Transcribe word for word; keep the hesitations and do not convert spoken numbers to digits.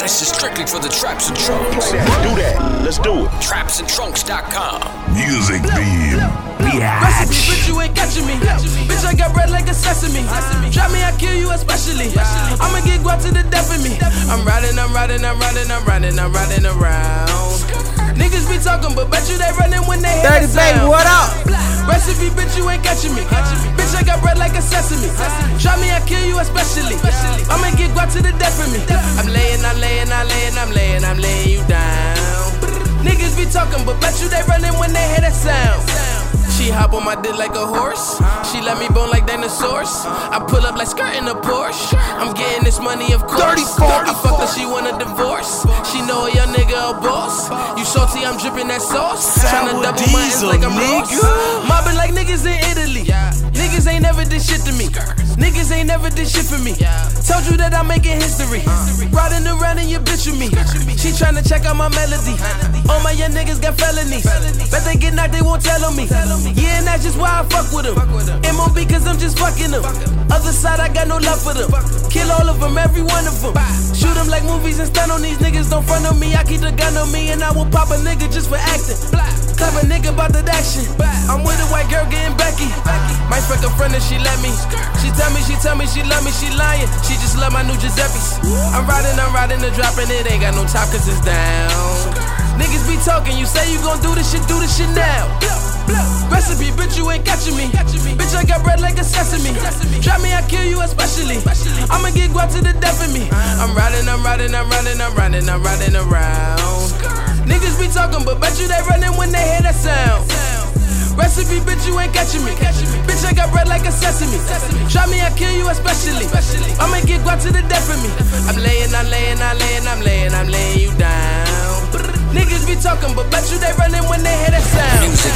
This is strictly for the Traps and Trunks. Play that, do that, let's do it. traps and trunks dot com. Music theme. Recipe, bitch, you ain't catching me. Bitch, I got bread like a sesame. Try me, I kill you especially. I'ma get guap to the death of me. I'm riding, I'm riding, I'm riding, I'm riding, I'm riding around. Niggas be talking, but bet you they running when they hear the sound. Baby, what up? Recipe, bitch, you ain't catching me. Bitch, I got bread like a sesame. Try me, I kill you especially. I'ma get guap to the death of me. I'm laying, I'm laying, I'm laying, I'm laying, I'm laying you down. Niggas be talking, but bet you they running when they hear that sound. She hop on my dick like a horse. She let me bone like dinosaurs. I pull up like skirt in a Porsche. I'm getting this money, of course. I fucked her, she want a divorce. She know a young nigga a boss. You salty, I'm dripping that sauce. Tryna double my ends like I'm Ross. Mobbing like niggas in Italy. Niggas ain't never did shit to me. Niggas ain't never did shit for me. Told you that I'm making history. Riding around in your bitch with me. She tryna check out my melody. All my young niggas got felonies. Bet they get knocked, they won't tell on me. Yeah, and that's just why I fuck with them. M O B cause I'm just fucking them. Other side, I got no love for them. Kill all of them, every one of them. Shoot them like movies and stand on these niggas. Don't front on me, I keep the gun on me. And I will pop a nigga just for acting. Type a nigga about that action. I'm with a white girl getting Becky. Might fuck a friend and she let me. She tell me, she tell me she love me, she lying. She just love my new Giuseppe's. I'm riding, I'm riding and dropping it. Ain't got no top cause it's down. Niggas be talking, you say you gon' do this shit, do this shit now. Recipe, bitch, you ain't catching me. Bitch, I got bread like a sesame. Try me, I kill you especially. I'ma get guap to the death of me. I'm riding, I'm riding, I'm riding, I'm riding, I'm riding around. Niggas be talking, but bet you they running when they hear that sound. Recipe, bitch, you ain't catching me. Bitch, I got bread like a sesame. Try me, I kill you especially. I'ma get guap to the death of me. I'm laying, I'm laying, I'm laying, I'm laying, I'm laying you down. Niggas be talking, but bet you they running when they hear that sound.